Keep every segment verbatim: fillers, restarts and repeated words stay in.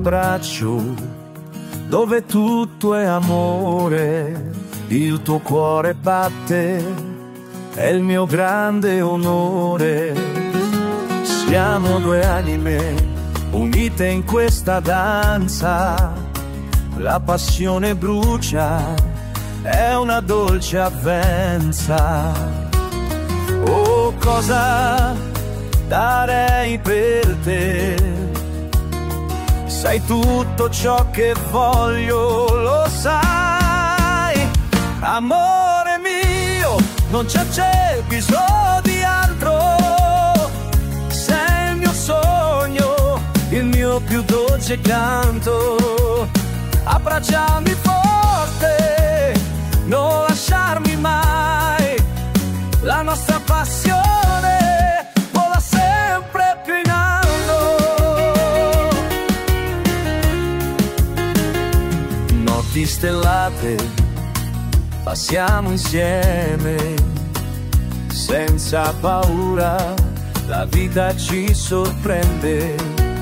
abbraccio dove tutto è amore, il tuo cuore batte, è il mio grande onore. Siamo due anime unite in questa danza, la passione brucia, è una dolce avvenza. Oh, cosa darei per te, sai tutto ciò che voglio, lo sai. Amore mio, non c'è, c'è bisogno di altro, sei il mio sogno, il mio più dolce canto. Abbracciami forte, non lasciarmi mai, la nostra passione vola sempre più in alto. Notti stellate, passiamo insieme, senza paura, la vita ci sorprende.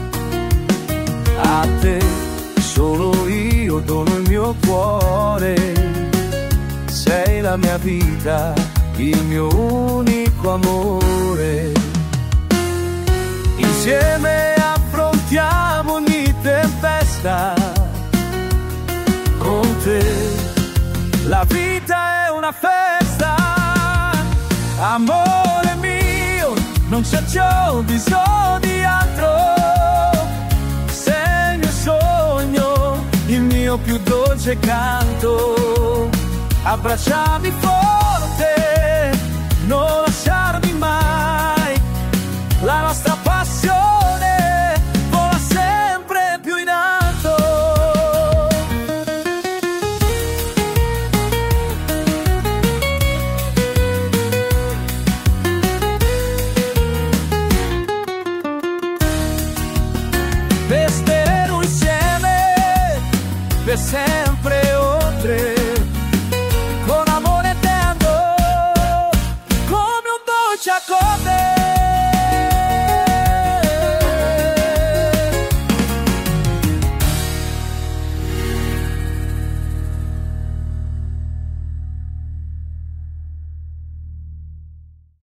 A te solo io dono il mio cuore, sei la mia vita, il mio unico amore. Insieme affrontiamo ogni tempesta, con te la vita è una festa. Amore mio, non c'è già bisogno di altro, sei il mio sogno, il mio più dolce canto. Abbracciami forte, non lasciarmi mai, la nostra passione vola sempre più in alto. Resteremo insieme per sempre oltre